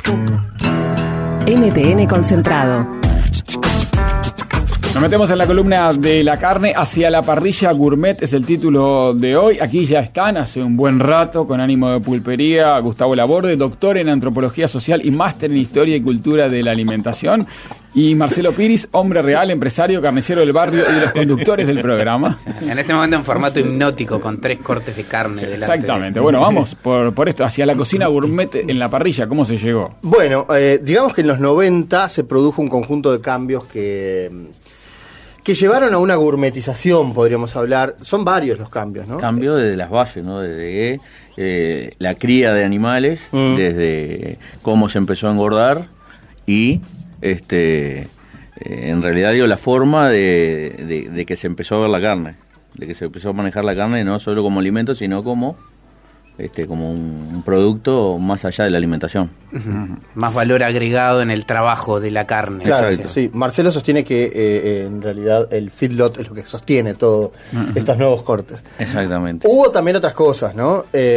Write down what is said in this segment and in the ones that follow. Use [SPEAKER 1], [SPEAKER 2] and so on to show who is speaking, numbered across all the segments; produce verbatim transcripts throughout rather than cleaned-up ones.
[SPEAKER 1] N T N Concentrado.
[SPEAKER 2] Nos metemos en la columna de la carne. Hacia la parrilla gourmet es el título de hoy. Aquí ya están hace un buen rato, con ánimo de pulpería, Gustavo Laborde, doctor en antropología social y máster en historia y cultura de la alimentación, y Marcelo Piris, hombre real, empresario, carnicero del barrio y de los conductores del programa.
[SPEAKER 3] En este momento en formato hipnótico, con tres cortes de carne.
[SPEAKER 2] Sí,
[SPEAKER 3] delante.
[SPEAKER 2] Exactamente. Bueno, vamos por, por esto, hacia la cocina gourmet en la parrilla. ¿Cómo se llegó?
[SPEAKER 4] Bueno, eh, digamos que en los noventa se produjo un conjunto de cambios que... que llevaron a una gourmetización, podríamos hablar. Son varios los cambios, ¿no?
[SPEAKER 5] Cambio desde las bases, ¿no? Desde eh, la cría de animales, mm. desde cómo se empezó a engordar y, este, eh, en realidad, digo, la forma de, de, de que se empezó a ver la carne, de que se empezó a manejar la carne no solo como alimento, sino como... Este, como un, un producto más allá de la alimentación.
[SPEAKER 3] Uh-huh. Más valor agregado en el trabajo de la carne.
[SPEAKER 4] Claro, sí, sí. Marcelo sostiene que eh, en realidad el feedlot es lo que sostiene todo uh-huh. estos nuevos cortes.
[SPEAKER 5] Exactamente.
[SPEAKER 4] Hubo también otras cosas, ¿no? Eh,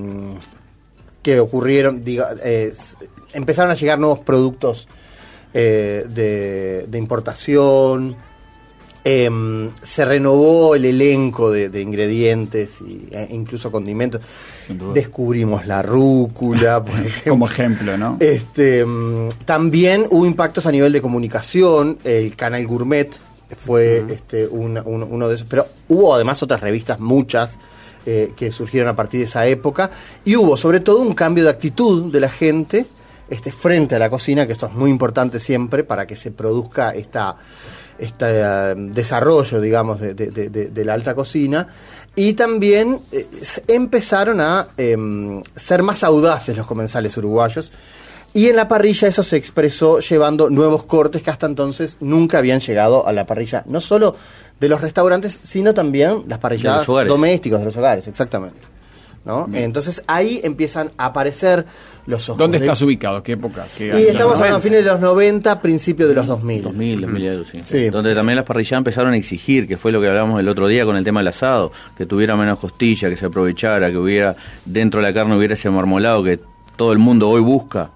[SPEAKER 4] que ocurrieron, diga, eh, empezaron a llegar nuevos productos eh, de, de importación. Eh, se renovó el elenco de, de ingredientes e eh, incluso condimentos. Descubrimos la rúcula, por ejemplo.
[SPEAKER 2] Como ejemplo, ¿no?
[SPEAKER 4] Este, también hubo impactos a nivel de comunicación. El canal Gourmet fue uh-huh. este, un, un, uno de esos. Pero hubo además otras revistas, muchas, eh, que surgieron a partir de esa época. Y hubo sobre todo un cambio de actitud de la gente este, frente a la cocina, que esto es muy importante siempre para que se produzca esta... este uh, desarrollo, digamos, de, de, de, de la alta cocina, y también eh, empezaron a eh, ser más audaces los comensales uruguayos, y en la parrilla eso se expresó llevando nuevos cortes que hasta entonces nunca habían llegado a la parrilla, no solo de los restaurantes, sino también las parrilladas domésticas de los hogares, exactamente. ¿No? Entonces ahí empiezan a aparecer los ojos.
[SPEAKER 2] ¿Dónde
[SPEAKER 4] de...
[SPEAKER 2] estás ubicado? ¿Qué época? ¿Qué
[SPEAKER 4] y estamos hablando a fines de los noventa, principios de los dos mil.
[SPEAKER 5] dos mil, dos mil algo, sí. sí. Donde también las parrilladas empezaron a exigir, que fue lo que hablamos el otro día con el tema del asado, que tuviera menos costilla, que se aprovechara, que hubiera dentro de la carne hubiera ese marmolado que todo el mundo hoy busca.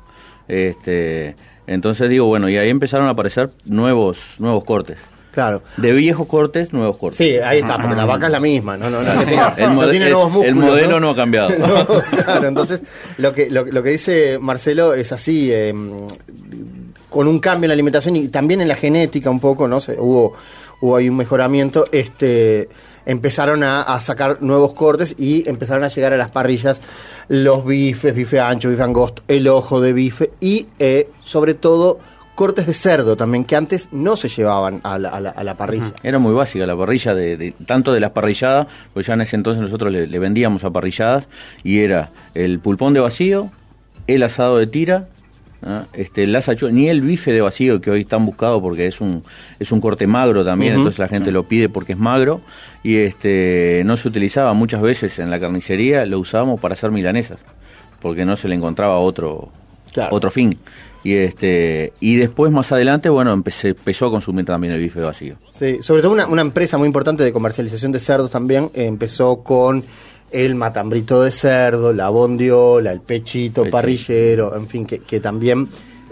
[SPEAKER 5] Este, entonces digo, bueno, y ahí empezaron a aparecer nuevos nuevos cortes.
[SPEAKER 4] Claro.
[SPEAKER 5] De viejos cortes, nuevos cortes.
[SPEAKER 4] Sí, ahí está, porque la vaca es la misma, no, no, no, no, tiene,
[SPEAKER 5] el,
[SPEAKER 4] no tiene nuevos músculos.
[SPEAKER 5] El modelo no, no ha cambiado.
[SPEAKER 4] No, claro, entonces lo que lo, lo que dice Marcelo es así, eh, con un cambio en la alimentación y también en la genética un poco, ¿no? Se, hubo hubo ahí un mejoramiento, este empezaron a, a sacar nuevos cortes y empezaron a llegar a las parrillas los bifes, bife ancho, bife angosto, el ojo de bife y eh, sobre todo cortes de cerdo también, que antes no se llevaban a la, a la, a la parrilla.
[SPEAKER 5] Era muy básica la parrilla, de, de tanto de las parrilladas, pues ya en ese entonces nosotros le, le vendíamos a parrilladas, y era el pulpón de vacío, el asado de tira, ¿ah? este, las achu- ni el bife de vacío, que hoy están buscado porque es un es un corte magro también, uh-huh. entonces la gente sí. lo pide porque es magro, y este no se utilizaba muchas veces en la carnicería, lo usábamos para hacer milanesas, porque no se le encontraba otro, claro. otro fin. Y este y después más adelante, bueno, empecé, empezó a consumir también el bife vacío.
[SPEAKER 4] Sí, sobre todo una, una empresa muy importante de comercialización de cerdos también eh, empezó con el matambrito de cerdo, la bondiola, el pechito, pechito. parrillero, en fin, que, que también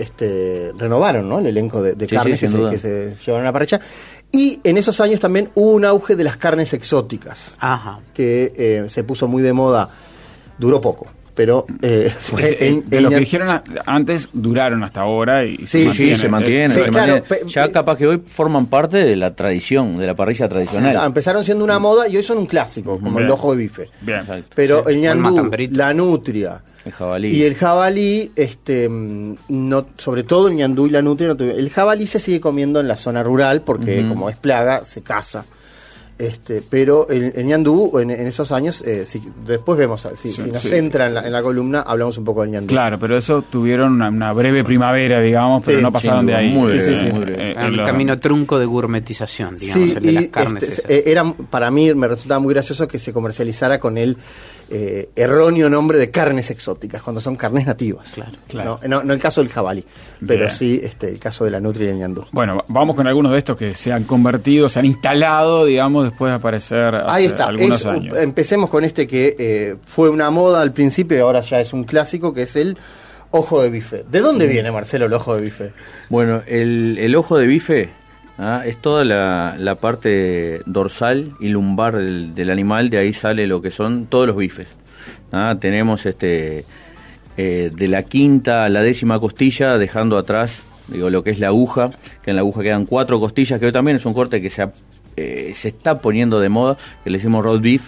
[SPEAKER 4] este renovaron, ¿no? El elenco de, de sí, carnes sí, que, se, que se llevaron a la parrilla. Y en esos años también hubo un auge de las carnes exóticas,
[SPEAKER 3] Ajá.
[SPEAKER 4] que eh, se puso muy de moda, duró poco. Pero eh, fue
[SPEAKER 2] es,
[SPEAKER 4] en,
[SPEAKER 2] de
[SPEAKER 4] en
[SPEAKER 2] lo
[SPEAKER 4] el...
[SPEAKER 2] que dijeron a, antes duraron hasta ahora y
[SPEAKER 5] sí,
[SPEAKER 2] se
[SPEAKER 5] sí, se mantienen,
[SPEAKER 4] sí,
[SPEAKER 5] se
[SPEAKER 4] claro,
[SPEAKER 5] mantienen.
[SPEAKER 4] pe,
[SPEAKER 5] ya
[SPEAKER 4] pe,
[SPEAKER 5] capaz que hoy forman parte de la tradición, de la parrilla tradicional.
[SPEAKER 4] Sí, empezaron siendo una moda y hoy son un clásico, como Bien. el ojo de bife.
[SPEAKER 2] Bien.
[SPEAKER 4] Pero
[SPEAKER 3] sí,
[SPEAKER 4] el ñandú, la nutria
[SPEAKER 5] el jabalí.
[SPEAKER 4] y el jabalí, este, no, sobre todo el ñandú y la nutria, no, el jabalí se sigue comiendo en la zona rural porque uh-huh. como es plaga, se caza. Este, pero el, el ñandú en, en esos años, eh, si, después vemos, si, sí, si nos sí. entra en la, en la columna, hablamos un poco del ñandú.
[SPEAKER 2] Claro, pero eso tuvieron una, una breve primavera, digamos, pero sí, no pasaron sí, de ahí.
[SPEAKER 5] Muy breve,
[SPEAKER 4] sí, sí, sí.
[SPEAKER 5] Muy breve.
[SPEAKER 3] Eh, el lo... camino trunco de gourmetización, digamos,
[SPEAKER 4] sí,
[SPEAKER 3] el de
[SPEAKER 4] y
[SPEAKER 3] las carnes.
[SPEAKER 4] Este, era, para mí me resultaba muy gracioso que se comercializara con el eh, erróneo nombre de carnes exóticas, cuando son carnes nativas.
[SPEAKER 3] Claro,
[SPEAKER 4] claro. No, no, no el caso del jabalí, pero Bien. sí este, el caso de la nutria y el ñandú.
[SPEAKER 2] Bueno, vamos con algunos de estos que se han convertido, se han instalado, digamos, después de aparecer hace
[SPEAKER 4] Ahí está.
[SPEAKER 2] algunos
[SPEAKER 4] es,
[SPEAKER 2] años.
[SPEAKER 4] Empecemos con este que eh, fue una moda al principio y ahora ya es un clásico, que es el ojo de bife. ¿De dónde viene, Marcelo, el ojo de bife?
[SPEAKER 5] Bueno, el, el ojo de bife ¿ah? es toda la, la parte dorsal y lumbar del, del animal, de ahí sale lo que son todos los bifes. ¿ah? Tenemos este eh, de la quinta a la décima costilla, dejando atrás digo lo que es la aguja, que en la aguja quedan cuatro costillas, que hoy también es un corte que se, eh, se está poniendo de moda, que le decimos roast beef,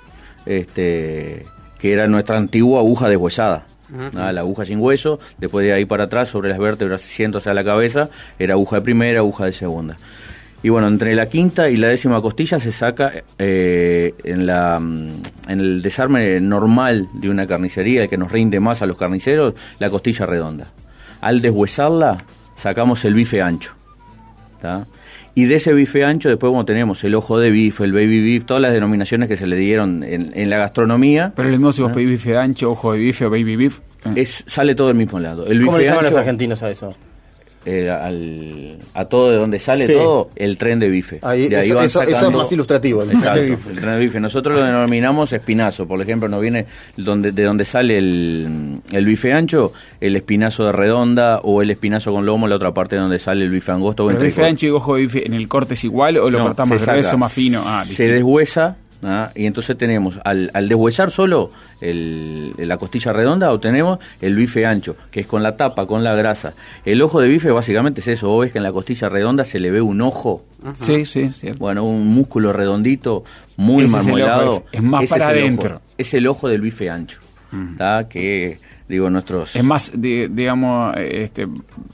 [SPEAKER 5] este, que era nuestra antigua aguja deshuesada. Uh-huh. ¿ah? La aguja sin hueso, después de ahí para atrás, sobre las vértebras, siéndose a la cabeza, era aguja de primera, aguja de segunda. Y bueno, entre la quinta y la décima costilla se saca eh, en, la, en el desarme normal de una carnicería, el que nos rinde más a los carniceros, la costilla redonda. Al deshuesarla, sacamos el bife ancho. ¿tá? Y de ese bife ancho después como tenemos el ojo de bife, el baby beef, todas las denominaciones que se le dieron en, en la gastronomía.
[SPEAKER 2] Pero el mismo si vos pedís bife ancho, ojo de bife o baby beef.
[SPEAKER 5] Es, sale todo del mismo lado. El
[SPEAKER 4] ¿Cómo
[SPEAKER 5] bife
[SPEAKER 4] le llaman
[SPEAKER 5] ancho,
[SPEAKER 4] los argentinos a eso?
[SPEAKER 5] Eh, al, a todo de donde sale
[SPEAKER 4] sí.
[SPEAKER 5] todo, el tren de bife.
[SPEAKER 4] Ahí,
[SPEAKER 5] de ahí
[SPEAKER 4] eso,
[SPEAKER 5] van
[SPEAKER 4] eso,
[SPEAKER 5] sacando,
[SPEAKER 4] eso es más ilustrativo. El
[SPEAKER 5] exacto,
[SPEAKER 4] tren de bife.
[SPEAKER 5] el tren de bife. Nosotros lo denominamos espinazo. Por ejemplo, nos viene donde, de donde sale el, el bife ancho, el espinazo de redonda, o el espinazo con lomo, la otra parte donde sale el bife angosto.
[SPEAKER 2] ¿El bife ancho y ojo de bife en el corte es igual o lo
[SPEAKER 5] no,
[SPEAKER 2] cortamos
[SPEAKER 5] se
[SPEAKER 2] grueso,
[SPEAKER 5] saca,
[SPEAKER 2] más fino? Ah,
[SPEAKER 5] se deshuesa. ¿Ah? Y entonces tenemos, al, al deshuesar solo el, la costilla redonda, obtenemos el bife ancho, que es con la tapa, con la grasa. El ojo de bife básicamente es eso, vos ves que en la costilla redonda se le ve un ojo.
[SPEAKER 2] Ajá. Sí, sí, sí.
[SPEAKER 5] Bueno, un músculo redondito, muy
[SPEAKER 2] Ese
[SPEAKER 5] marmolado.
[SPEAKER 2] Es, es más
[SPEAKER 5] Ese
[SPEAKER 2] para
[SPEAKER 5] es
[SPEAKER 2] adentro.
[SPEAKER 5] Es el ojo del bife ancho, uh-huh. ¿tá? Que, digo, nuestros...
[SPEAKER 2] Es más, de, digamos, este...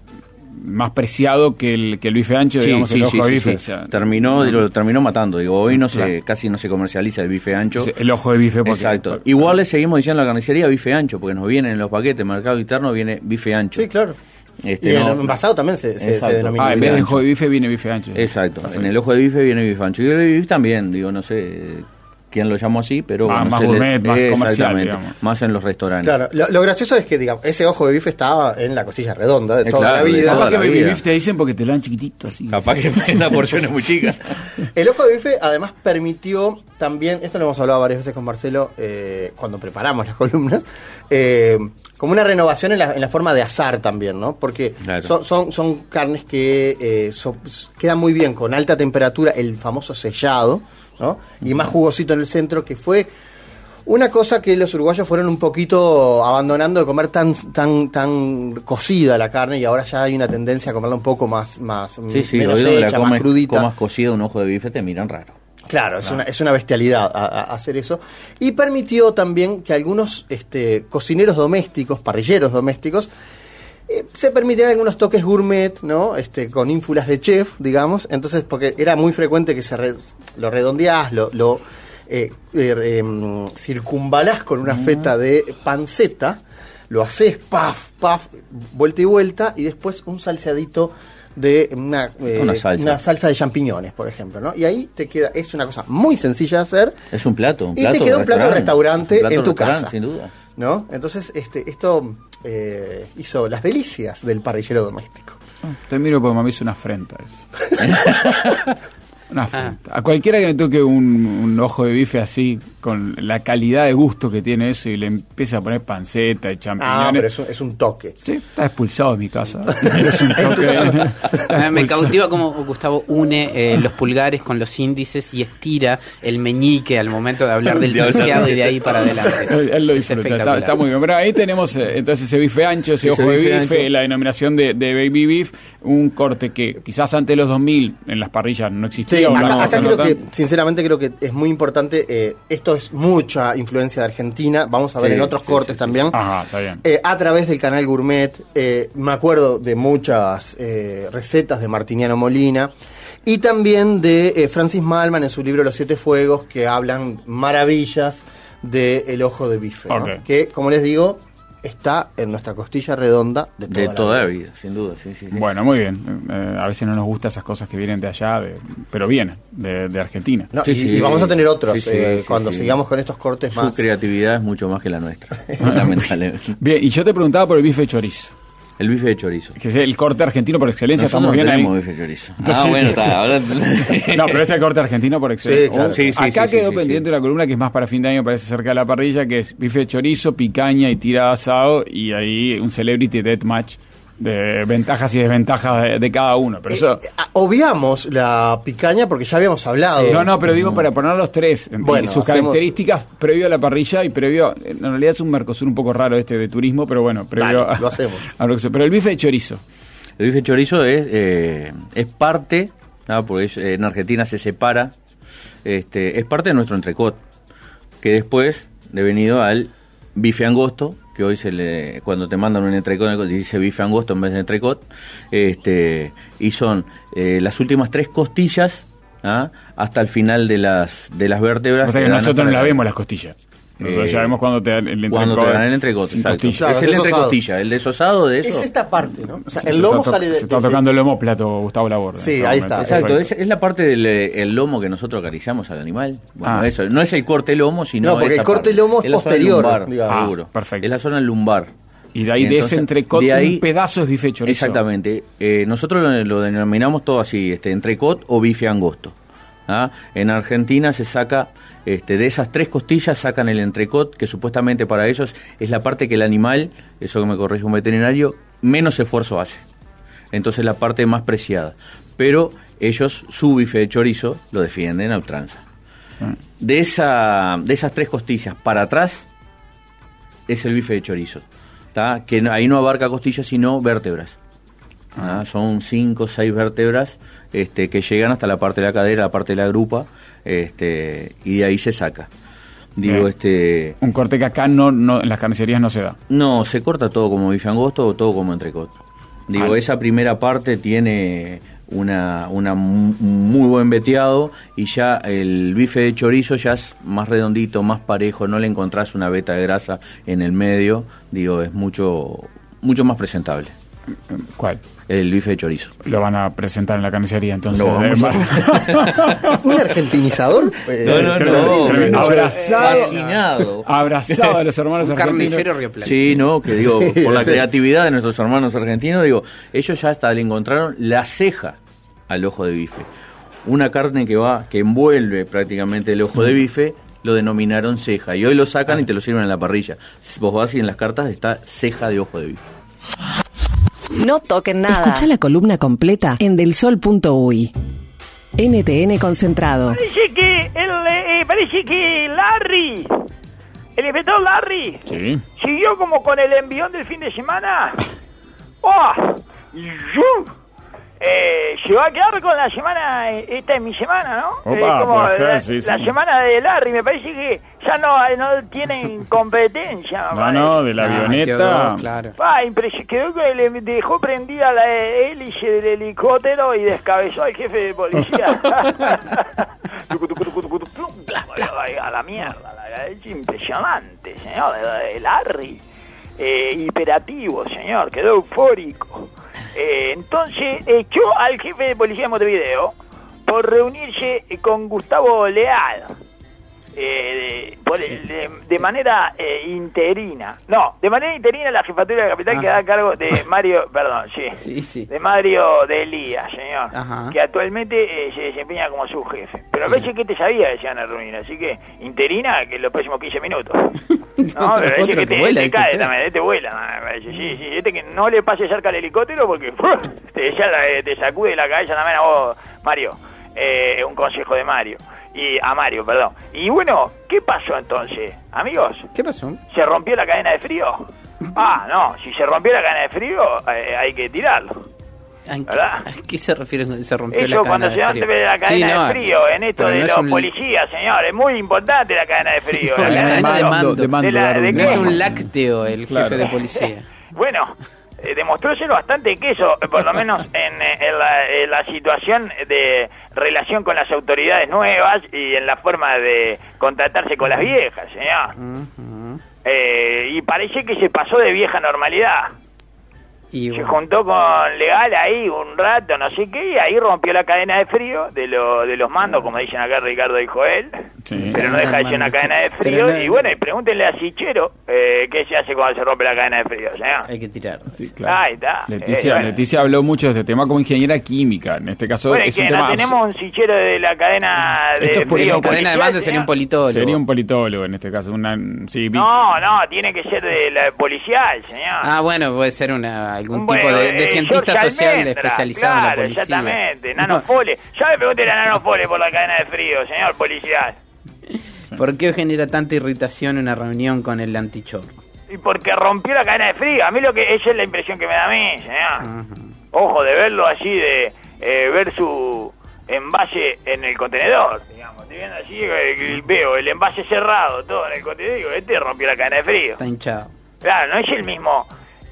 [SPEAKER 2] más preciado que el que el bife ancho,
[SPEAKER 5] sí,
[SPEAKER 2] digamos,
[SPEAKER 5] sí,
[SPEAKER 2] el ojo
[SPEAKER 5] sí,
[SPEAKER 2] de
[SPEAKER 5] sí,
[SPEAKER 2] bife.
[SPEAKER 5] sí.
[SPEAKER 2] O sea,
[SPEAKER 5] terminó,
[SPEAKER 2] no,
[SPEAKER 5] lo terminó matando. Digo, hoy no
[SPEAKER 2] claro.
[SPEAKER 5] se, casi no se comercializa el bife ancho.
[SPEAKER 2] El ojo de bife. Porque,
[SPEAKER 5] exacto.
[SPEAKER 2] porque,
[SPEAKER 5] Igual le seguimos diciendo a la carnicería bife ancho, porque nos vienen en los paquetes, mercado interno viene bife ancho.
[SPEAKER 4] Sí, claro.
[SPEAKER 5] Este,
[SPEAKER 4] y en
[SPEAKER 5] no,
[SPEAKER 4] el envasado también se, se, se denomina.
[SPEAKER 2] Ah, en vez de ojo de bife viene bife ancho.
[SPEAKER 5] Exacto. En el ojo de bife viene bife ancho. Y el bife también, digo, no sé quién lo llamó así, pero
[SPEAKER 2] ah,
[SPEAKER 5] bueno,
[SPEAKER 2] más
[SPEAKER 5] se
[SPEAKER 2] gourmet,
[SPEAKER 5] le,
[SPEAKER 2] más
[SPEAKER 5] exactamente,
[SPEAKER 2] comercial, digamos.
[SPEAKER 5] Más en los restaurantes.
[SPEAKER 4] Claro, lo, lo gracioso es que, digamos, ese ojo de bife estaba en la costilla redonda de
[SPEAKER 5] es
[SPEAKER 4] toda
[SPEAKER 5] claro,
[SPEAKER 4] la vida.
[SPEAKER 2] Capaz que
[SPEAKER 5] la
[SPEAKER 2] baby
[SPEAKER 5] vida.
[SPEAKER 2] beef te dicen porque te lo dan chiquitito así.
[SPEAKER 5] Capaz que la porción es muy chica.
[SPEAKER 4] El ojo de bife además permitió también, esto lo hemos hablado varias veces con Marcelo eh, cuando preparamos las columnas, eh, como una renovación en la, en la forma de asar también, ¿no? Porque
[SPEAKER 5] claro.
[SPEAKER 4] son, son, son carnes que eh, so, quedan muy bien con alta temperatura, el famoso sellado, ¿no? Y más jugosito en el centro, que fue una cosa que los uruguayos fueron un poquito abandonando de comer tan tan tan cocida la carne, y ahora ya hay una tendencia a comerla un poco más más
[SPEAKER 5] sí, sí,
[SPEAKER 4] menos
[SPEAKER 5] hoy
[SPEAKER 4] hecha,
[SPEAKER 5] la comes,
[SPEAKER 4] más crudita.
[SPEAKER 5] comas cocido un ojo de bife te miran raro.
[SPEAKER 4] Claro, es, una, es una bestialidad a, a hacer eso. Y permitió también que algunos este, cocineros domésticos, parrilleros domésticos, eh, se permitieran algunos toques gourmet, ¿no? Este, con ínfulas de chef, digamos. Entonces, porque era muy frecuente que se re, lo redondeás, lo, lo eh, eh, eh, circunvalás con una feta de panceta, lo haces, paf, paf, vuelta y vuelta, y después un salseadito de una, eh,
[SPEAKER 5] una, salsa.
[SPEAKER 4] una salsa de champiñones, por ejemplo, ¿no? Y ahí te queda, es una cosa muy sencilla de hacer.
[SPEAKER 5] Es un plato, un
[SPEAKER 4] y
[SPEAKER 5] plato
[SPEAKER 4] te queda un plato de restaurante
[SPEAKER 5] un plato
[SPEAKER 4] en tu
[SPEAKER 5] restaurante,
[SPEAKER 4] casa,
[SPEAKER 5] sin duda.
[SPEAKER 4] ¿no? Entonces, este, esto eh, hizo las delicias del parrillero doméstico.
[SPEAKER 2] Te miro porque me hizo una afrenta eso. Una afrenta. Ah. A cualquiera que me toque un, un ojo de bife así, con la calidad de gusto que tiene eso, y le empieza a poner panceta y champiñones.
[SPEAKER 4] Ah, pero es un, es un toque.
[SPEAKER 2] Sí, está expulsado de mi casa. Es un toque.
[SPEAKER 3] Me cautiva cómo Gustavo une eh, los pulgares con los índices y estira el meñique al momento de hablar del salseado y de ahí para adelante.
[SPEAKER 2] Él, él lo disfruta, está, está muy bien. Pero ahí tenemos eh, entonces ese bife ancho, ese, ese ojo de bife, bife la denominación de, de baby beef, un corte que quizás antes de los dos mil en las parrillas no existía.
[SPEAKER 4] Sí,
[SPEAKER 2] o
[SPEAKER 4] acá, acá creo
[SPEAKER 2] notar.
[SPEAKER 4] que, sinceramente, creo que es muy importante. Eh, esto es mucha influencia de Argentina. Vamos a ver
[SPEAKER 5] sí,
[SPEAKER 4] en otros
[SPEAKER 5] sí,
[SPEAKER 4] cortes
[SPEAKER 5] sí,
[SPEAKER 4] también.
[SPEAKER 5] Sí, sí.
[SPEAKER 2] Ajá, está bien.
[SPEAKER 4] Eh, a través del canal Gourmet, eh, me acuerdo de muchas eh, recetas de Martiniano Molina y también de eh, Francis Malman en su libro Los Siete Fuegos, que hablan maravillas del ojo de bife, ¿no?
[SPEAKER 2] Okay.
[SPEAKER 4] Que, como les digo, está en nuestra costilla redonda de toda,
[SPEAKER 5] de
[SPEAKER 4] la,
[SPEAKER 5] toda
[SPEAKER 4] vida.
[SPEAKER 5] la vida, sin duda. Sí, sí, sí.
[SPEAKER 2] Bueno, muy bien. Eh, a veces no nos gustan esas cosas que vienen de allá, de, pero vienen de, de Argentina.
[SPEAKER 4] No,
[SPEAKER 5] sí,
[SPEAKER 4] y,
[SPEAKER 5] sí,
[SPEAKER 4] y vamos a tener otros
[SPEAKER 5] sí, sí,
[SPEAKER 4] eh,
[SPEAKER 5] sí,
[SPEAKER 4] cuando
[SPEAKER 5] sí.
[SPEAKER 4] sigamos con estos cortes
[SPEAKER 5] Su
[SPEAKER 4] más.
[SPEAKER 5] creatividad es mucho más que la nuestra, lamentablemente.
[SPEAKER 2] Bien, y yo te preguntaba por el bife chorizo.
[SPEAKER 5] El bife de chorizo.
[SPEAKER 2] Que es el corte argentino por excelencia.
[SPEAKER 5] Nosotros
[SPEAKER 2] Estamos bien
[SPEAKER 5] tenemos
[SPEAKER 2] ahí.
[SPEAKER 5] bife de chorizo.
[SPEAKER 2] Entonces,
[SPEAKER 5] ah, bueno,
[SPEAKER 2] sí,
[SPEAKER 5] está. Ahora...
[SPEAKER 2] No, pero es el corte argentino por excelencia.
[SPEAKER 4] Sí, claro.
[SPEAKER 2] Oh,
[SPEAKER 5] Sí, sí,
[SPEAKER 2] Acá
[SPEAKER 5] sí,
[SPEAKER 2] quedó
[SPEAKER 5] sí,
[SPEAKER 2] pendiente
[SPEAKER 5] sí.
[SPEAKER 2] una columna que es más para fin de año, parece cerca de la parrilla, que es bife de chorizo, picaña y tira de asado, y ahí un celebrity deathmatch de ventajas y desventajas de, de cada uno. Pero eso...
[SPEAKER 4] Eh, obviamos la picaña porque ya habíamos hablado.
[SPEAKER 2] No, no, pero digo para poner los tres, en-
[SPEAKER 4] Bueno,
[SPEAKER 2] y sus
[SPEAKER 4] hacemos-
[SPEAKER 2] características previo a la parrilla y previo, en realidad es un Mercosur un poco raro este de turismo, pero bueno, previo
[SPEAKER 4] Dale,
[SPEAKER 2] a,
[SPEAKER 4] lo hacemos.
[SPEAKER 2] a lo que sea. Pero el bife de chorizo,
[SPEAKER 5] El bife de chorizo es, eh, es parte, ¿no? Porque es- en Argentina se separa, este, es parte de nuestro entrecot, que después de venido al bife angosto, que hoy se le, cuando te mandan un entrecot dice bife angosto en vez de entrecot, este, y son eh, las últimas tres costillas, ¿ah? Hasta el final de las de las vértebras.
[SPEAKER 2] o sea que
[SPEAKER 5] que dan
[SPEAKER 2] nosotros
[SPEAKER 5] hasta
[SPEAKER 2] no la
[SPEAKER 5] la-
[SPEAKER 2] vemos las costillas. Nosotros
[SPEAKER 5] Eh,
[SPEAKER 2] ya vemos cuando te dan el entrecot.
[SPEAKER 5] Cuando te dan el entrecot,
[SPEAKER 2] sin
[SPEAKER 5] exacto.
[SPEAKER 2] costilla.
[SPEAKER 4] Claro,
[SPEAKER 5] es el
[SPEAKER 4] desosado.
[SPEAKER 5] entrecostilla, el desosado de eso.
[SPEAKER 4] Es esta parte, ¿no? O sea,
[SPEAKER 2] Se
[SPEAKER 4] el lomo
[SPEAKER 2] está to-
[SPEAKER 4] sale de...
[SPEAKER 2] Se está
[SPEAKER 4] de-
[SPEAKER 2] tocando el homóplato Gustavo Laborde.
[SPEAKER 4] Sí,
[SPEAKER 2] en este
[SPEAKER 4] ahí
[SPEAKER 2] momento.
[SPEAKER 4] está.
[SPEAKER 5] Exacto, es,
[SPEAKER 2] Perfecto.
[SPEAKER 5] es la parte del eh, el lomo que nosotros acariciamos al animal. Bueno,
[SPEAKER 2] Ah.
[SPEAKER 5] eso, no es el corte lomo, sino
[SPEAKER 4] No, porque
[SPEAKER 5] esa
[SPEAKER 4] el corte
[SPEAKER 5] parte.
[SPEAKER 4] lomo es
[SPEAKER 5] la zona
[SPEAKER 4] posterior,
[SPEAKER 5] lumbar,
[SPEAKER 4] digamos.
[SPEAKER 2] Ah,
[SPEAKER 5] seguro.
[SPEAKER 2] perfecto.
[SPEAKER 5] Es la zona lumbar.
[SPEAKER 2] Y de ahí, de ese entrecot,
[SPEAKER 5] de ahí-
[SPEAKER 2] un pedazo es bife de chorizo.
[SPEAKER 5] Exactamente. Eh, nosotros lo, lo denominamos todo así, este entrecot o bife angosto. ¿Ah? En Argentina se saca, este, de esas tres costillas sacan el entrecot, que supuestamente para ellos es la parte que el animal, eso que me corrige un veterinario, menos esfuerzo hace. Entonces la parte más preciada. Pero ellos, su bife de chorizo, lo defienden a ultranza. De, esa, de esas tres costillas para atrás es el bife de chorizo, ¿tá? Que no- ahí no abarca costillas sino vértebras. ¿Ah? Son cinco o seis vértebras este, que llegan hasta la parte de la cadera, la parte de la grupa, este, y de ahí se saca. Digo,
[SPEAKER 2] Bien.
[SPEAKER 5] este,
[SPEAKER 2] Un corte que acá no, no, en las carnicerías no se da.
[SPEAKER 5] no, se corta todo como bife angosto o todo como entrecot. Digo,
[SPEAKER 2] Ah.
[SPEAKER 5] esa primera parte tiene una, una mu- muy buen veteado y ya el bife de chorizo ya es más redondito, más parejo, no le encontrás una veta de grasa en el medio, digo, es mucho, mucho más presentable.
[SPEAKER 2] ¿Cuál?
[SPEAKER 5] El bife de chorizo.
[SPEAKER 2] Lo van a presentar en la carnicería, entonces.
[SPEAKER 5] No, vamos
[SPEAKER 2] Eh,
[SPEAKER 4] ¿Un argentinizador? Eh,
[SPEAKER 5] No, no,
[SPEAKER 2] tremendo, tremendo.
[SPEAKER 5] no.
[SPEAKER 2] Abrazado.
[SPEAKER 5] Fascinado.
[SPEAKER 2] Abrazado a los hermanos
[SPEAKER 3] Un
[SPEAKER 2] argentinos.
[SPEAKER 3] carnicero Río Plata.
[SPEAKER 5] Sí, no, que digo,
[SPEAKER 4] Sí,
[SPEAKER 5] por la
[SPEAKER 4] sí.
[SPEAKER 5] creatividad de nuestros hermanos argentinos, digo, ellos ya hasta le encontraron la ceja al ojo de bife. Una carne que va, que envuelve prácticamente el ojo de bife, lo denominaron ceja. Y hoy lo sacan y te lo sirven en la parrilla. Vos vas y en las cartas está ceja de ojo de bife.
[SPEAKER 1] No toquen nada. Escucha la columna completa en delsol punto uy. N T N concentrado.
[SPEAKER 6] Parece que el, eh, parece que Larry, el inspector Larry,
[SPEAKER 2] Sí.
[SPEAKER 6] siguió como con el envión del fin de semana. ¡Oh! ¡Yu! Eh, se va a quedar con la semana, eh, esta es mi semana, ¿no?
[SPEAKER 2] Opa,
[SPEAKER 6] Eh, como
[SPEAKER 2] puede ser,
[SPEAKER 6] la,
[SPEAKER 2] sí,
[SPEAKER 6] la
[SPEAKER 2] sí.
[SPEAKER 6] semana de Larry, me parece que ya no, eh, no tienen competencia. me
[SPEAKER 2] No,
[SPEAKER 6] parece.
[SPEAKER 2] no, de la
[SPEAKER 3] Ah,
[SPEAKER 2] avioneta.
[SPEAKER 3] quedó, claro.
[SPEAKER 6] Ah, impresi- quedó que le dejó prendida la hélice del helicóptero y descabezó al jefe de policía. Tucu, tucu, tucu, tucu, tucu, plum, plum, ay, a la mierda, la- es impresionante, señor, el Larry. Eh, hiperativo, señor, quedó eufórico. Eh, entonces echó al jefe de policía de Montevideo por reunirse con Gustavo Leal. Eh, de, por el- de, de manera eh, interina. No, de manera interina la jefatura de la capital
[SPEAKER 3] Ah.
[SPEAKER 6] queda a cargo de Mario, perdón, sí,
[SPEAKER 3] Sí, sí.
[SPEAKER 6] de Mario de Elías, señor,
[SPEAKER 3] Ajá.
[SPEAKER 6] que actualmente eh, se desempeña como su jefe. Pero a veces que te sabía que se van a reunir, así que interina que los próximos quince minutos. No,
[SPEAKER 3] Otro-
[SPEAKER 6] pero ese
[SPEAKER 3] otro
[SPEAKER 6] que
[SPEAKER 3] que
[SPEAKER 6] te,
[SPEAKER 3] vuela,
[SPEAKER 6] te
[SPEAKER 3] dice
[SPEAKER 6] cae
[SPEAKER 3] usted.
[SPEAKER 6] también, este vuela, me parece, sí, sí, este que no le pase cerca al helicóptero porque te, ya la- te sacude la cabeza también a vos, Mario. Eh, un consejo de Mario. Y a Mario, perdón. Y bueno, ¿qué pasó entonces, amigos?
[SPEAKER 3] ¿Qué pasó?
[SPEAKER 6] ¿Se rompió la cadena de frío? Ah, no, si se rompió la cadena de frío, eh, hay que tirarlo.
[SPEAKER 3] ¿A qué,
[SPEAKER 6] ¿Verdad?
[SPEAKER 3] a qué se refiere con se rompió la
[SPEAKER 6] Eso
[SPEAKER 3] cadena
[SPEAKER 6] cuando
[SPEAKER 3] de
[SPEAKER 6] se
[SPEAKER 3] frío?
[SPEAKER 6] rompe la cadena
[SPEAKER 3] Sí, no,
[SPEAKER 6] de frío, en esto
[SPEAKER 3] pero
[SPEAKER 6] de
[SPEAKER 3] no es
[SPEAKER 6] los
[SPEAKER 3] un-
[SPEAKER 6] policías, señor, es muy importante la cadena de frío.
[SPEAKER 3] No,
[SPEAKER 6] ¿eh?
[SPEAKER 3] la cadena de mando.
[SPEAKER 2] de mando,
[SPEAKER 6] De la-
[SPEAKER 2] Darwin.
[SPEAKER 6] de
[SPEAKER 3] No es
[SPEAKER 6] qué?
[SPEAKER 3] un lácteo el
[SPEAKER 2] Claro.
[SPEAKER 3] jefe de policía.
[SPEAKER 6] Bueno, eh, demostró ser bastante queso, eh, por lo menos en, eh, en la, en la situación de relación con las autoridades nuevas y en la forma de contratarse con las viejas, señor. Eh, y parece que se pasó de vieja normalidad.
[SPEAKER 3] Y
[SPEAKER 6] se
[SPEAKER 3] bueno.
[SPEAKER 6] juntó con Legal ahí un rato, no sé qué, y ahí rompió la cadena de frío de, lo, de los mandos, como dicen acá Ricardo y Joel,
[SPEAKER 2] Sí.
[SPEAKER 6] pero no deja de ser una cadena de frío.
[SPEAKER 3] Pero no-
[SPEAKER 6] y bueno, y pregúntenle a Sichero eh, qué se hace cuando se rompe la cadena de frío, señor.
[SPEAKER 3] Hay que tirar.
[SPEAKER 2] Sí, claro.
[SPEAKER 6] Ahí está.
[SPEAKER 2] Leticia,
[SPEAKER 6] Eh, bueno.
[SPEAKER 2] Leticia habló mucho de este tema como ingeniera química. En este caso
[SPEAKER 6] Bueno,
[SPEAKER 2] es
[SPEAKER 6] que
[SPEAKER 2] un
[SPEAKER 6] no
[SPEAKER 2] tema.
[SPEAKER 6] tenemos un Sichero de la cadena de
[SPEAKER 2] Esto es por-
[SPEAKER 6] frío
[SPEAKER 3] La cadena de
[SPEAKER 6] policial,
[SPEAKER 3] mando sería
[SPEAKER 6] señor.
[SPEAKER 3] un politólogo.
[SPEAKER 2] Sería un politólogo en este caso. Una, sí, vi-
[SPEAKER 6] No, no, tiene que ser de la policial, señor.
[SPEAKER 3] Ah, bueno, puede ser una, algún
[SPEAKER 6] Un
[SPEAKER 3] tipo
[SPEAKER 6] bueno,
[SPEAKER 3] de, de
[SPEAKER 6] eh,
[SPEAKER 3] cientista
[SPEAKER 6] George
[SPEAKER 3] social
[SPEAKER 6] Almendra,
[SPEAKER 3] especializado
[SPEAKER 6] claro,
[SPEAKER 3] en la policía.
[SPEAKER 6] Exactamente, Nano Fole. Ya le pregunté a Nano Fole por la cadena de frío, señor policial.
[SPEAKER 3] ¿Por qué genera tanta irritación una reunión con el antichorro?
[SPEAKER 6] Y porque rompió la cadena de frío. A mí lo que esa es la impresión que me da a mí, señor. Ojo, de verlo así, de eh, ver su envase en el contenedor, digamos. Estoy viendo así, eh, veo el envase cerrado, todo en el contenedor, digo, este rompió la cadena de frío.
[SPEAKER 3] Está hinchado.
[SPEAKER 6] Claro, no es el mismo,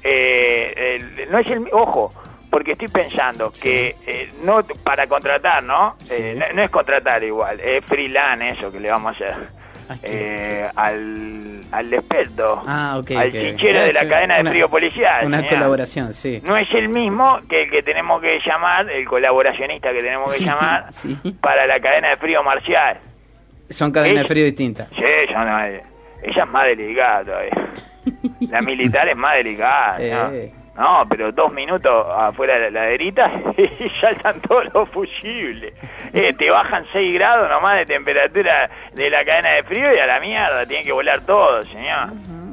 [SPEAKER 6] eh, el- no es el mi- ojo, porque estoy pensando
[SPEAKER 3] Sí.
[SPEAKER 6] que eh, no para contratar, ¿no?
[SPEAKER 3] Sí.
[SPEAKER 6] Eh, no? No es contratar igual, es freelance eso que le vamos a hacer.
[SPEAKER 3] ¿A quién?
[SPEAKER 6] Eh, al, al experto,
[SPEAKER 3] Ah, ok,
[SPEAKER 6] al
[SPEAKER 3] ok.
[SPEAKER 6] chichero de la
[SPEAKER 3] Es
[SPEAKER 6] cadena de
[SPEAKER 3] una-
[SPEAKER 6] frío policial.
[SPEAKER 3] Una
[SPEAKER 6] señor.
[SPEAKER 3] colaboración, sí.
[SPEAKER 6] No es el mismo que el que tenemos que llamar, el colaboracionista que tenemos que
[SPEAKER 3] Sí,
[SPEAKER 6] llamar
[SPEAKER 3] sí.
[SPEAKER 6] para la cadena de frío marcial.
[SPEAKER 3] Son cadenas de
[SPEAKER 6] Ella-
[SPEAKER 3] frío distintas.
[SPEAKER 6] Sí, ella, no es- ella es más delicada todavía. La militar es más delicada. ¿no?
[SPEAKER 3] Eh.
[SPEAKER 6] No, pero dos minutos afuera de la laderita y saltan todos los fusibles. Eh, te bajan seis grados nomás de temperatura de la cadena de frío y a la mierda, tienen que volar todo, señor.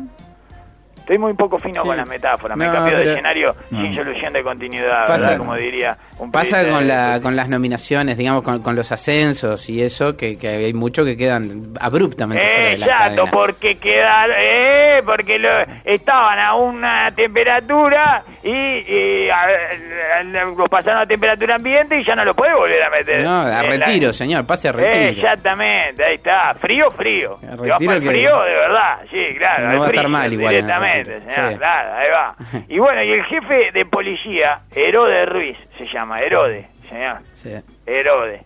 [SPEAKER 6] Estoy muy poco fino
[SPEAKER 3] Sí.
[SPEAKER 6] con las metáforas, me
[SPEAKER 3] No,
[SPEAKER 6] cambio de
[SPEAKER 3] pero-
[SPEAKER 6] escenario
[SPEAKER 2] No.
[SPEAKER 6] sin solución de continuidad,
[SPEAKER 3] Pasa-
[SPEAKER 6] ¿verdad? Como diría un
[SPEAKER 3] Pasa
[SPEAKER 6] periodista
[SPEAKER 3] con
[SPEAKER 6] de-
[SPEAKER 3] la con las nominaciones, digamos, con, con los ascensos y eso, que, que hay muchos que quedan abruptamente fuera de la
[SPEAKER 6] Exacto,
[SPEAKER 3] cadena.
[SPEAKER 6] porque quedaron, eh, porque lo, estaban a una temperatura y, y a- a- lo pasaron a temperatura ambiente y ya no lo puede volver a meter.
[SPEAKER 3] No, a
[SPEAKER 6] en la-
[SPEAKER 3] retiro, señor, pase a
[SPEAKER 6] Eh,
[SPEAKER 3] retiro.
[SPEAKER 6] exactamente, ahí está, frío, frío.
[SPEAKER 3] A
[SPEAKER 6] Te vas
[SPEAKER 3] retiro
[SPEAKER 6] para el
[SPEAKER 3] que-
[SPEAKER 6] frío, de verdad, sí, claro.
[SPEAKER 3] No
[SPEAKER 6] al
[SPEAKER 3] va a estar
[SPEAKER 6] frío,
[SPEAKER 3] mal igual en el
[SPEAKER 6] directamente,
[SPEAKER 3] retiro,
[SPEAKER 6] señor,
[SPEAKER 3] sí.
[SPEAKER 6] claro, ahí va. Y bueno, y el jefe de policía, Herode Ruiz, se llama, Herode, señor,
[SPEAKER 3] Sí.
[SPEAKER 6] Herode.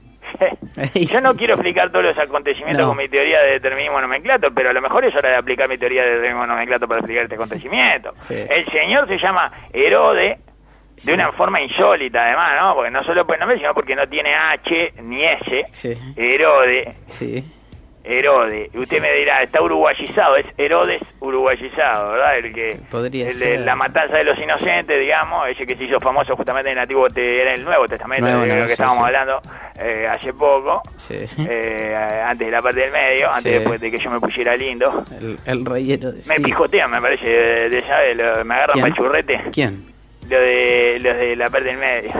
[SPEAKER 6] Yo no quiero explicar todos los acontecimientos
[SPEAKER 3] No.
[SPEAKER 6] con mi teoría de determinismo nomenclato, pero a lo mejor es hora de aplicar mi teoría de determinismo nomenclato para explicar este acontecimiento.
[SPEAKER 3] Sí.
[SPEAKER 6] El señor se llama Herode de
[SPEAKER 3] Sí.
[SPEAKER 6] una forma insólita, además, ¿no? Porque no solo por el nombre, sino porque no tiene H ni S.
[SPEAKER 3] Sí.
[SPEAKER 6] Herode,
[SPEAKER 3] Sí.
[SPEAKER 6] Herode. Y usted
[SPEAKER 3] Sí.
[SPEAKER 6] me dirá, está uruguayizado, es Herodes uruguayizado, ¿verdad? El que
[SPEAKER 3] Podría
[SPEAKER 6] el
[SPEAKER 3] ser.
[SPEAKER 6] de la matanza de los inocentes, digamos, ese que se hizo famoso justamente en el antiguo, te- era el Nuevo Testamento,
[SPEAKER 3] Nuevo
[SPEAKER 6] de lo que
[SPEAKER 3] Negocio,
[SPEAKER 6] estábamos
[SPEAKER 3] sí.
[SPEAKER 6] hablando eh, hace poco.
[SPEAKER 3] Sí.
[SPEAKER 6] Eh, antes de la parte del medio, antes
[SPEAKER 3] Sí.
[SPEAKER 6] después de que yo me pusiera lindo.
[SPEAKER 3] El, el rey Herodes.
[SPEAKER 6] Me
[SPEAKER 3] sí.
[SPEAKER 6] pijotean, me parece, de, de, ¿sabe? Lo- me agarran
[SPEAKER 3] ¿Quién?
[SPEAKER 6] para el churrete.
[SPEAKER 3] ¿Quién?
[SPEAKER 6] Lo de, los de la parte del medio.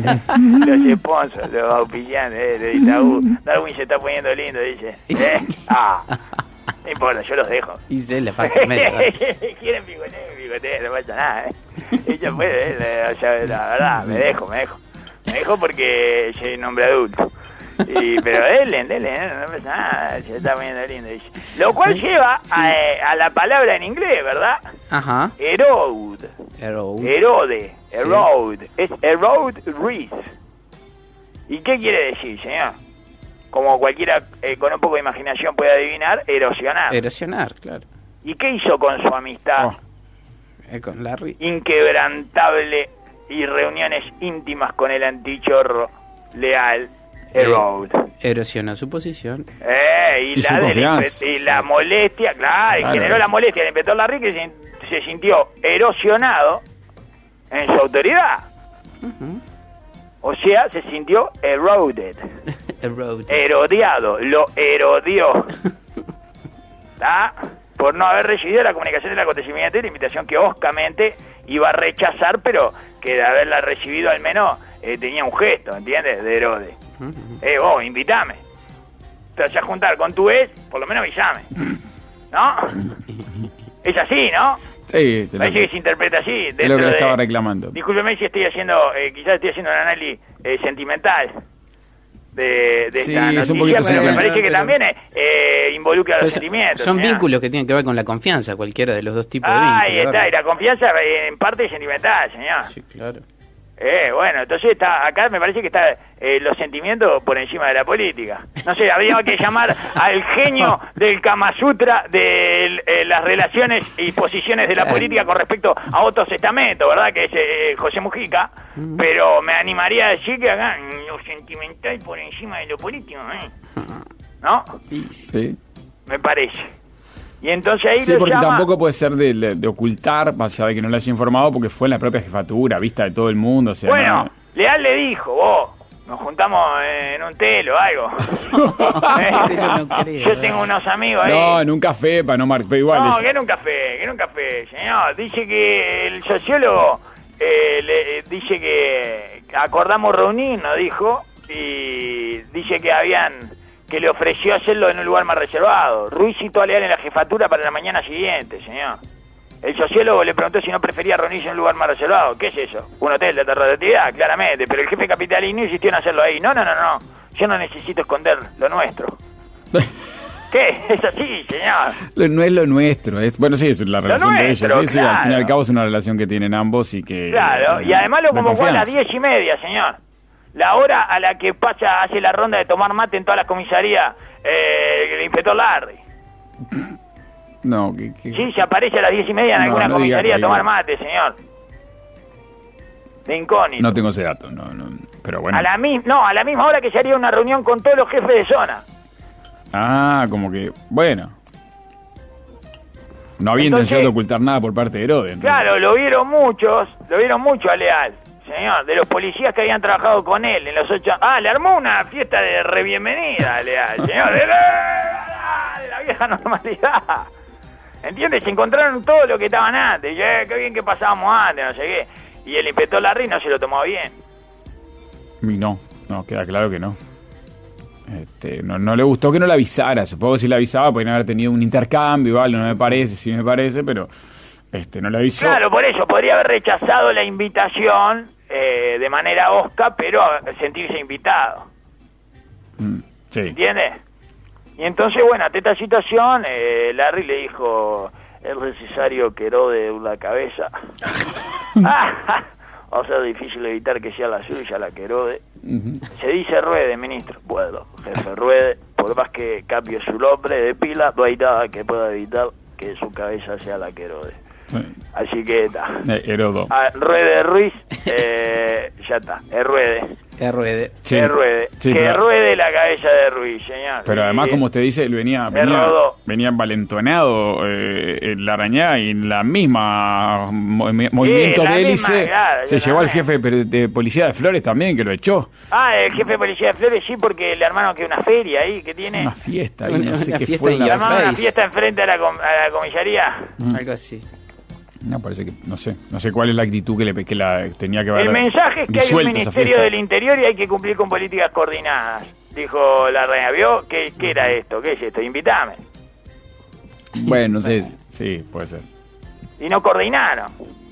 [SPEAKER 6] los sponsors, los auspiciantes, eh, de Itaú. Darwin se está poniendo lindo, dice. ¿Eh? Ah, no importa, yo los dejo.
[SPEAKER 3] Y se le falta el medio.
[SPEAKER 6] Quieren picotear, picotear, no pasa nada, ¿eh? Ella puede, eh, o sea, la verdad, me dejo, me dejo. Me dejo porque soy un hombre adulto. Y, pero denle, denle, no, no pasa nada, se está poniendo lindo, dice. Lo cual lleva
[SPEAKER 3] Sí.
[SPEAKER 6] a, eh, a la palabra en inglés, ¿verdad?
[SPEAKER 3] Ajá.
[SPEAKER 6] Herode.
[SPEAKER 3] Herode.
[SPEAKER 6] Herode.
[SPEAKER 3] Sí.
[SPEAKER 6] Herode. Es Herode Ruiz. ¿Y qué quiere decir, señor? Como cualquiera eh, con un poco de imaginación puede adivinar, erosionar.
[SPEAKER 3] Erosionar, claro.
[SPEAKER 6] ¿Y qué hizo con su amistad
[SPEAKER 2] Oh.
[SPEAKER 3] Eh, con Larry.
[SPEAKER 6] inquebrantable y reuniones íntimas con el antichorro leal Herode?
[SPEAKER 3] Erosionó su posición.
[SPEAKER 6] Eh, y,
[SPEAKER 2] Y
[SPEAKER 6] la
[SPEAKER 2] su
[SPEAKER 6] del
[SPEAKER 2] confianza.
[SPEAKER 6] inspect- y la molestia, claro, y
[SPEAKER 2] Claro.
[SPEAKER 6] generó la molestia del inspector Larry, que se, se sintió erosionado en su autoridad.
[SPEAKER 3] Ujú.
[SPEAKER 6] O sea, se sintió eroded,
[SPEAKER 3] Erode.
[SPEAKER 6] erodeado, lo erodió. ¿Está? Por no haber recibido la comunicación del acontecimiento y la invitación que oscamente iba a rechazar, pero que de haberla recibido al menos eh, tenía un gesto, ¿entiendes? De Herodes.
[SPEAKER 3] Ujú.
[SPEAKER 6] Eh, vos, invitame. Te vas a juntar con tu ex, por lo menos avísame. ¿No? Es así, ¿no?
[SPEAKER 2] Sí, es lo
[SPEAKER 6] Parece que
[SPEAKER 2] que,
[SPEAKER 6] se interpreta así.
[SPEAKER 2] es lo que
[SPEAKER 6] dentro
[SPEAKER 2] le
[SPEAKER 6] de-
[SPEAKER 2] estaba reclamando.
[SPEAKER 6] Discúlpeme si estoy haciendo, eh, quizás estoy haciendo un análisis eh, sentimental de, de
[SPEAKER 2] Sí,
[SPEAKER 6] esta
[SPEAKER 2] es un
[SPEAKER 6] noticia,
[SPEAKER 2] poquito
[SPEAKER 6] pero me
[SPEAKER 2] sentimental,
[SPEAKER 6] parece que
[SPEAKER 3] pero-
[SPEAKER 6] también eh, eh, involucra los
[SPEAKER 3] Pero
[SPEAKER 6] sentimientos.
[SPEAKER 3] son
[SPEAKER 6] señor.
[SPEAKER 3] vínculos que tienen que ver con la confianza, cualquiera de los dos tipos de
[SPEAKER 6] Ah,
[SPEAKER 3] vínculos.
[SPEAKER 6] ahí está,
[SPEAKER 3] ¿verdad?
[SPEAKER 6] y la confianza eh, en parte es sentimental, señor.
[SPEAKER 3] Sí, claro.
[SPEAKER 6] Eh, bueno, entonces está acá me parece que está eh, los sentimientos por encima de la política. No sé, habría que llamar al genio del Kama Sutra de eh, las relaciones y posiciones de la política con respecto a otros estamentos, ¿verdad? Que es eh, José Mujica, mm. pero me animaría a decir que acá lo sentimental por encima de lo político, ¿eh? ¿No?
[SPEAKER 2] Sí.
[SPEAKER 6] Me parece. Y entonces ahí
[SPEAKER 2] sí,
[SPEAKER 6] lo
[SPEAKER 2] porque
[SPEAKER 6] llama...
[SPEAKER 2] tampoco puede ser de, de ocultar, más allá de que no le haya informado, porque fue en la propia jefatura, vista de todo el mundo. O sea,
[SPEAKER 6] bueno,
[SPEAKER 2] no...
[SPEAKER 6] Leal le dijo, vos, nos juntamos en un telo o algo. ¿Eh? Yo tengo unos amigos ahí.
[SPEAKER 2] No, en un café, para no marcar igual.
[SPEAKER 6] No,
[SPEAKER 2] eso.
[SPEAKER 6] que en un café, que en un café, señor. Dice que el sociólogo eh, le, dice que acordamos reunirnos, dijo, y dice que habían... que le ofreció hacerlo en un lugar más reservado. Ruiz citó a Leal en la jefatura para la mañana siguiente, señor. El sociólogo le preguntó si no prefería reunirse en un lugar más reservado. ¿Qué es eso? Un hotel de rotatividad, claramente. Pero el jefe capitalino insistió en hacerlo ahí. No, no, no, no. Yo no necesito esconder lo nuestro. ¿Qué? Es así, señor.
[SPEAKER 2] No es lo nuestro. Es, bueno, sí, es la relación nuestro, de ellos. Sí, claro. Sí, al fin y al cabo es una relación que tienen ambos y que...
[SPEAKER 6] Claro, y además lo convocó a las diez y media, señor. La hora a la que pasa, hace la ronda de tomar mate en todas las comisarías, eh, el inspector Larry.
[SPEAKER 2] No, que, que...
[SPEAKER 6] Sí, se aparece a las diez y media en no, alguna no comisaría a tomar mate, señor. De incógnito.
[SPEAKER 2] No tengo ese dato, no, no, pero bueno.
[SPEAKER 6] A la, mi... no, a la misma hora que se haría una reunión con todos los jefes de zona.
[SPEAKER 2] Ah, como que, bueno. No había entonces, intención de ocultar nada por parte de Herodes. Entonces.
[SPEAKER 6] Claro, lo vieron muchos, lo vieron mucho a Leal. Señor, de los policías que habían trabajado con él en los ocho... Ah, le armó una fiesta de re bienvenida, Leal, señor, de la, de la vieja normalidad. ¿Entiendes? Se encontraron todo lo que estaban antes. Y, eh, qué bien que pasábamos antes, no sé qué. Y el inspector Larry no se lo tomó bien.
[SPEAKER 2] Y no, no, queda claro que no. Este, no, no le gustó que no le avisara. Supongo que si le avisaba podrían haber tenido un intercambio, ¿vale? No me parece, sí me parece, pero... Este, no le avisó.
[SPEAKER 6] Claro, por eso, podría haber rechazado la invitación eh, de manera osca, pero sentirse invitado.
[SPEAKER 2] Mm, sí.
[SPEAKER 6] ¿Entiendes? Y entonces, bueno, ante esta situación, eh, Larry le dijo, es necesario que Herode la cabeza. O sea, difícil evitar que sea la suya la que Herode. Uh-huh. Se dice Ruede, ministro. Bueno, jefe Ruede, por más que cambie su nombre de pila, no hay nada que pueda evitar que su cabeza sea la que Herode. Sí. Así que está.
[SPEAKER 2] Eh, Herodo.
[SPEAKER 6] Ah, Ruede Ruiz, eh, ya está. Es Ruede.
[SPEAKER 3] Es Ruede.
[SPEAKER 6] Sí. Es Ruede. Sí, que pero... ruede la cabeza de Ruiz, señor.
[SPEAKER 2] Pero además, como usted dice, él venía, venía, venía envalentonado eh, en la arañada y en la misma mov- movimiento sí, de hélice. Claro, se llevó al jefe de policía de Flores también, que lo echó.
[SPEAKER 6] Ah, el jefe de policía de Flores, sí, porque el hermano que una feria ahí, que tiene.
[SPEAKER 2] Una fiesta. Ahí,
[SPEAKER 3] una,
[SPEAKER 2] no sé
[SPEAKER 3] una
[SPEAKER 2] qué
[SPEAKER 3] fiesta
[SPEAKER 2] fue.
[SPEAKER 3] En
[SPEAKER 6] hermano, una fiesta enfrente a la, com- a la comisaría.
[SPEAKER 3] Mm. Algo así.
[SPEAKER 2] No, parece que, no sé, no sé cuál es la actitud que le que la tenía que ver.
[SPEAKER 6] El mensaje es que hay un Ministerio del Interior y hay que cumplir con políticas coordinadas, dijo la reina. ¿Vio? ¿Qué, qué era esto? ¿Qué es esto? Invítame.
[SPEAKER 2] Bueno, sí, sí, puede ser.
[SPEAKER 6] Y no coordinaron.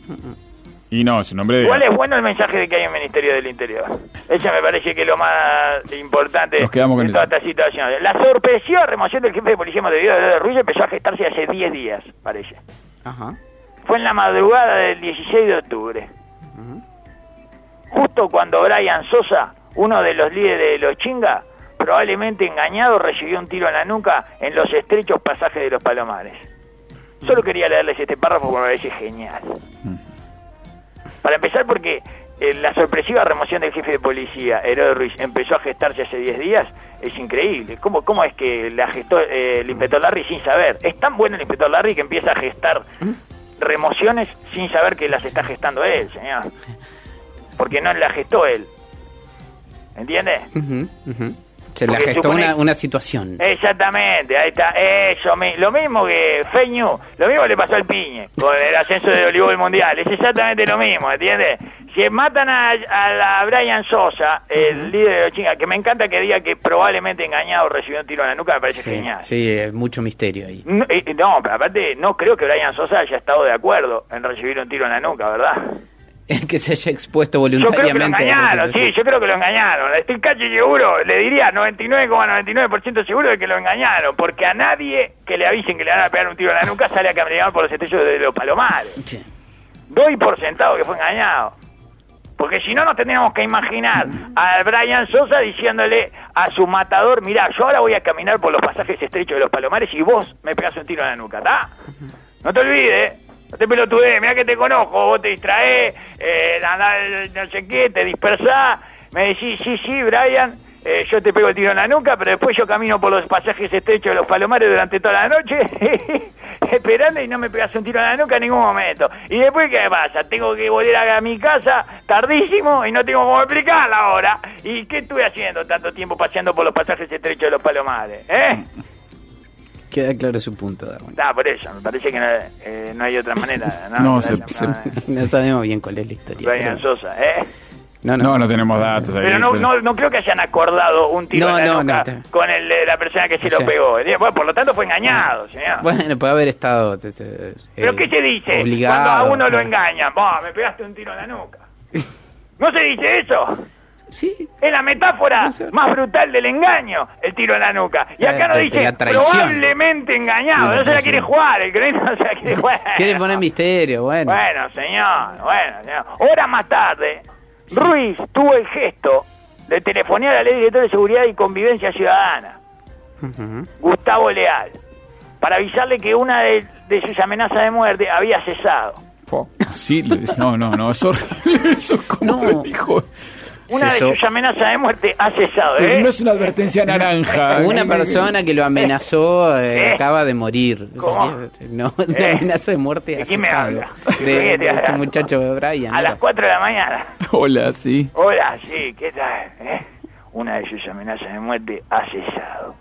[SPEAKER 2] Y no, su nombre de...
[SPEAKER 6] Igual es bueno el mensaje de que hay un Ministerio del Interior. Ese me parece que es lo más importante
[SPEAKER 2] Nos quedamos con
[SPEAKER 6] de toda
[SPEAKER 2] eso.
[SPEAKER 6] esta situación. La sorpresiva remoción del jefe de policía de Montevideo de Ruiz empezó a gestarse hace diez días, parece.
[SPEAKER 3] Ajá.
[SPEAKER 6] Fue en la madrugada del dieciséis de octubre. Uh-huh. Justo cuando Brian Sosa, uno de los líderes de los Chinga, probablemente engañado, recibió un tiro en la nuca en los estrechos pasajes de los Palomares. Solo quería leerles este párrafo porque me parece genial. Uh-huh. Para empezar, porque eh, la sorpresiva remoción del jefe de policía, Herodes Ruiz, empezó a gestarse hace diez días, es increíble. ¿Cómo, cómo es que la gestó eh, el inspector Larry sin saber? Es tan bueno el inspector Larry que empieza a gestar... ¿Mm? remociones sin saber que las está gestando él, señor. Porque no las gestó él. ¿Entiende?
[SPEAKER 3] Uh-huh, uh-huh. Se la gestó supone... una, una situación.
[SPEAKER 6] Exactamente, ahí está. Eso, lo mismo que Fake News, lo mismo le pasó al Piñe con el ascenso de voleibol mundial. Es exactamente lo mismo, ¿entiendes? Si matan a, a la Brian Sosa, el uh-huh. líder de los Chingas, que me encanta que diga que probablemente engañado recibió un tiro en la nuca, me parece
[SPEAKER 3] sí,
[SPEAKER 6] genial.
[SPEAKER 3] Sí, es mucho misterio ahí.
[SPEAKER 6] No, eh, no, pero aparte no creo que Brian Sosa haya estado de acuerdo en recibir un tiro en la nuca, ¿verdad?
[SPEAKER 3] Que se haya expuesto voluntariamente.
[SPEAKER 6] Yo creo que lo engañaron, sí, yo creo que lo engañaron. Estoy casi seguro, le diría noventa y nueve coma noventa y nueve por ciento seguro de que lo engañaron, porque a nadie que le avisen que le van a pegar un tiro en la nuca sale a caminar por los estrellos de los Palomares. Sí. Doy por sentado que fue engañado. Porque si no nos tendríamos que imaginar a Brian Sosa diciéndole a su matador, mirá, yo ahora voy a caminar por los pasajes estrechos de los Palomares y vos me pegás un tiro en la nuca, ¿tá? No te olvides, no te pelotudes, mirá que te conozco, vos te distraés, eh, andás, no sé qué, te dispersás, me decís, sí, sí, Brian, eh, yo te pego el tiro en la nuca, pero después yo camino por los pasajes estrechos de los Palomares durante toda la noche, esperando y no me pegas un tiro en la nuca en ningún momento. Y después, ¿qué pasa? Tengo que volver a mi casa tardísimo y no tengo cómo explicarla ahora. ¿Y qué estuve haciendo tanto tiempo paseando por los pasajes estrechos de los Palomares? ¿Eh?
[SPEAKER 3] Queda claro su punto, Darwin.
[SPEAKER 6] Ah, por eso, me parece que no, eh, no hay otra manera. No,
[SPEAKER 2] no,
[SPEAKER 6] no,
[SPEAKER 2] se,
[SPEAKER 6] no,
[SPEAKER 2] se,
[SPEAKER 6] no,
[SPEAKER 3] no sabemos bien cuál es la historia.
[SPEAKER 6] Brian pero... Sosa, ¿eh?
[SPEAKER 2] No, no, no, no tenemos datos. Ahí,
[SPEAKER 6] pero no, pero no, no creo que hayan acordado un tiro
[SPEAKER 3] no,
[SPEAKER 6] en la
[SPEAKER 3] no,
[SPEAKER 6] nuca
[SPEAKER 3] no,
[SPEAKER 6] con el, la persona que se
[SPEAKER 3] o
[SPEAKER 6] lo
[SPEAKER 3] sea,
[SPEAKER 6] pegó. Bueno, por lo tanto fue engañado, señor.
[SPEAKER 3] Bueno, puede haber estado... Eh,
[SPEAKER 6] ¿Pero qué se dice
[SPEAKER 3] obligado,
[SPEAKER 6] cuando a uno
[SPEAKER 3] no.
[SPEAKER 6] lo engañan? Vos, me pegaste un tiro en la nuca. ¿No se dice eso?
[SPEAKER 3] Sí.
[SPEAKER 6] Es la metáfora más brutal del engaño, el tiro en la nuca. Y acá no dice probablemente engañado. Sí, no se la quiere jugar, el cronista no se la quiere jugar.
[SPEAKER 3] Quiere poner misterio, bueno.
[SPEAKER 6] Bueno, señor, bueno, señor. Horas más tarde, sí. Ruiz tuvo el gesto de telefonear al director de Seguridad y Convivencia Ciudadana, uh-huh. Gustavo Leal, para avisarle que una de, de sus amenazas de muerte había cesado.
[SPEAKER 2] Oh, sí, no, no, no, es horrible eso, como
[SPEAKER 3] no.
[SPEAKER 2] dijo.
[SPEAKER 6] Una Cesó. de sus amenazas de muerte ha cesado, ¿eh?
[SPEAKER 2] No es una advertencia naranja.
[SPEAKER 3] Una persona que lo amenazó eh,
[SPEAKER 6] ¿Eh?
[SPEAKER 3] acaba de morir.
[SPEAKER 6] ¿Cómo?
[SPEAKER 3] No, una
[SPEAKER 6] ¿Eh?
[SPEAKER 3] amenaza de muerte ha
[SPEAKER 6] ¿De
[SPEAKER 3] cesado. De, de este muchacho Brian.
[SPEAKER 6] A las cuatro de la mañana.
[SPEAKER 2] Hola, sí.
[SPEAKER 6] Hola, sí, ¿qué tal? ¿Eh? Una de sus amenazas de muerte ha cesado.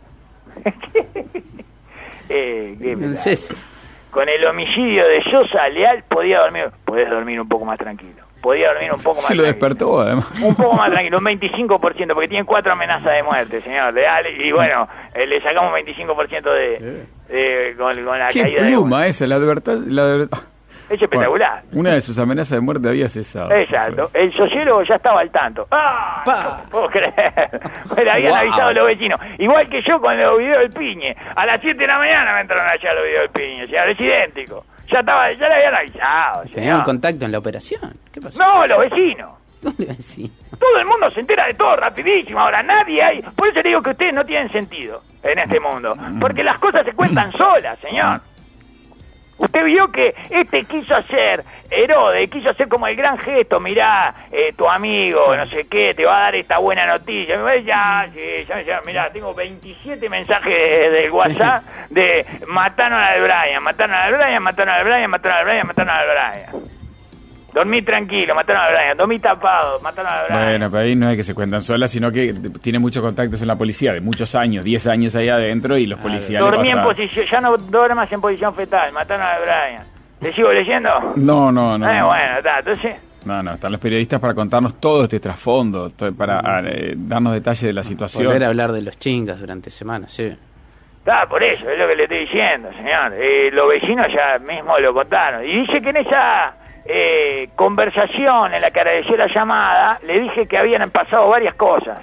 [SPEAKER 6] eh, ¿qué
[SPEAKER 3] Un cese.
[SPEAKER 6] Con el homicidio de Sosa, Leal podía dormir. Podés dormir un poco más tranquilo. Podía dormir un poco más
[SPEAKER 2] Se lo
[SPEAKER 6] tranquilo.
[SPEAKER 2] despertó, además.
[SPEAKER 6] Un poco más tranquilo, un veinticinco por ciento, porque tiene cuatro amenazas de muerte, señor Leal. Y bueno, eh, le sacamos un veinticinco por ciento de, de con, con la
[SPEAKER 2] ¿Qué
[SPEAKER 6] caída
[SPEAKER 2] pluma
[SPEAKER 6] de
[SPEAKER 2] esa? La advertad... La adver...
[SPEAKER 6] Es espectacular.
[SPEAKER 2] Bueno, una de sus amenazas de muerte había cesado.
[SPEAKER 6] Exacto. El sociólogo ya estaba al tanto. ¡Ah!
[SPEAKER 3] Pa.
[SPEAKER 6] No puedo creer. Me lo habían wow. avisado los vecinos. Igual que yo con los videos del Piñe. A las siete de la mañana me entraron allá los videos del Piñe. O sea, es idéntico. Ya estaba, ya le habían avisado.
[SPEAKER 3] ¿Tenían contacto en la operación? ¿Qué pasó?
[SPEAKER 6] No, los vecinos.
[SPEAKER 3] ¿Cómo le decís?
[SPEAKER 6] Todo el mundo se entera de todo rapidísimo. Ahora nadie hay. Por eso le digo que ustedes no tienen sentido en este mundo. Porque las cosas se cuentan solas, señor. Usted vio que este quiso hacer, Herodes, quiso hacer como el gran gesto, mirá, eh, tu amigo, no sé qué, te va a dar esta buena noticia. Ya, sí, ya, ya, mirá, tengo veintisiete mensajes del WhatsApp de mataron al Brian, mataron al Brian, mataron al Brian, mataron al Brian, mataron al Brian. Dormí tranquilo, mataron al Brian, dormí tapado, mataron al Brian.
[SPEAKER 2] Bueno, pero ahí no es que se cuentan solas, sino que tiene muchos contactos en la policía, de muchos años, diez años ahí adentro, y los policías le
[SPEAKER 6] Dormí en
[SPEAKER 2] pasan...
[SPEAKER 6] posición, ya no duermas en posición fetal, mataron al Brian. ¿Le sigo leyendo?
[SPEAKER 2] No, no, no.
[SPEAKER 6] Eh,
[SPEAKER 2] no.
[SPEAKER 6] bueno, está, entonces...
[SPEAKER 2] No, no, están los periodistas para contarnos todo este trasfondo, para eh, darnos detalles de la situación.
[SPEAKER 3] Volver a hablar de los chingas durante semanas, sí.
[SPEAKER 6] Está, por eso, es lo que le estoy diciendo, señor. Eh, los vecinos ya mismo lo contaron. Y dice que en esa... Eh, conversación en la que agradeció la llamada, le dije que habían pasado varias cosas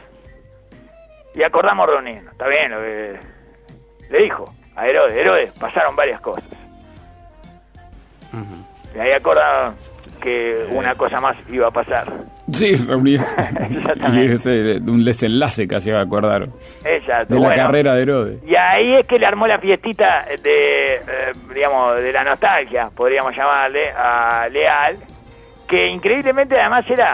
[SPEAKER 6] y acordamos reunirnos. Está bien lo que le dijo a Herodes. Herodes, pasaron varias cosas. Uh-huh. Y ahí acordaron que una cosa más iba a pasar.
[SPEAKER 2] Sí, reunirse. Y ese, un desenlace casi me acordaron.
[SPEAKER 6] Exacto.
[SPEAKER 2] De la
[SPEAKER 6] bueno,
[SPEAKER 2] carrera de Herodes.
[SPEAKER 6] Y ahí es que le armó la fiestita de, eh, digamos, de la nostalgia, podríamos llamarle, a Leal, que increíblemente además era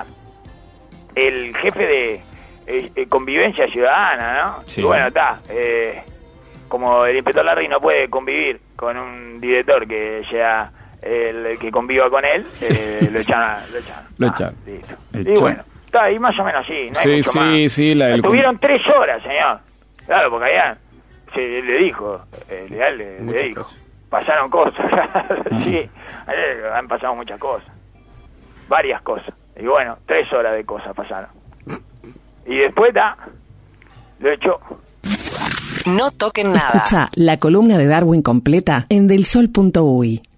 [SPEAKER 6] el jefe de eh, Convivencia Ciudadana, ¿no?
[SPEAKER 2] Sí.
[SPEAKER 6] Y bueno, está, eh, como el inspector Larry no puede convivir con un director que sea... El, el que conviva con él,
[SPEAKER 2] sí,
[SPEAKER 6] eh, lo echaron.
[SPEAKER 2] sí.
[SPEAKER 6] Lo echaron.
[SPEAKER 2] Lo
[SPEAKER 6] ah,
[SPEAKER 2] echaron.
[SPEAKER 6] Listo.
[SPEAKER 2] Echó.
[SPEAKER 6] Y bueno, está ahí más o menos así, no hay
[SPEAKER 2] sí,
[SPEAKER 6] mucho
[SPEAKER 2] sí,
[SPEAKER 6] más.
[SPEAKER 2] Sí, la, el...
[SPEAKER 6] Tuvieron tres horas, señor. Claro, porque allá se le dijo, eh, Leal le, le dijo, cosas. Pasaron cosas. Sí, eh, han pasado muchas cosas. Varias cosas. Y bueno, tres horas de cosas pasaron. Y después, da, lo echó.
[SPEAKER 1] No toquen nada. Escucha la columna de Darwin completa en del sol punto uy.